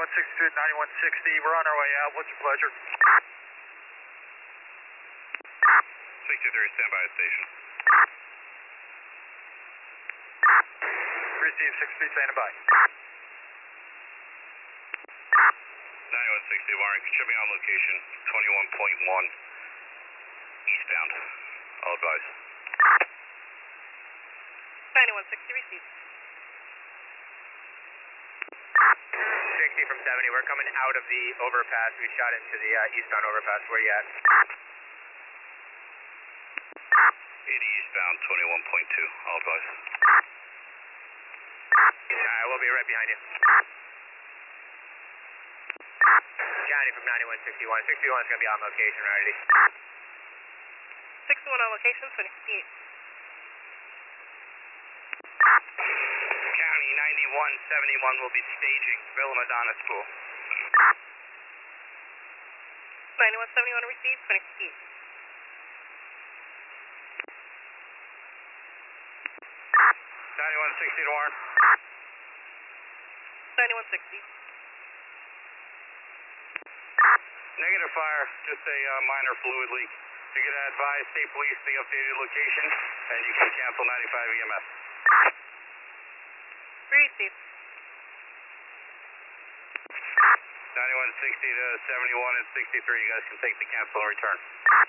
9162 to 9160. We're on our way out. What's your pleasure? 63, stand by at station. Receive 63, standing by. 9160, Warren, should be on location 21.1 eastbound. All advise. 9160, receive. 60 from 70, we're coming out of the overpass. We shot into the eastbound overpass. Where you at? 80 eastbound, 21.2. All advise. Alright, we'll be right behind you. County from 9161. 61 is going to be on location, ready. 61 on location, 20 feet. County 9171 will be staging Villa Madonna School. 9171 receive, 20 feet. 9160 to Warren. 9160. Negative fire, just a minor fluid leak. You're going to advise state police the updated location, and you can cancel 95 EMS. Receive. 9160 to 71 and 63, you guys can take the cancel and return.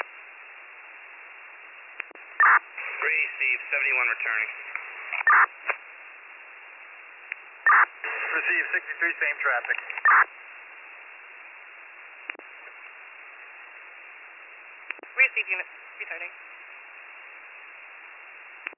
Receive, 71 returning. Receive 63, same traffic. Receive unit, returning.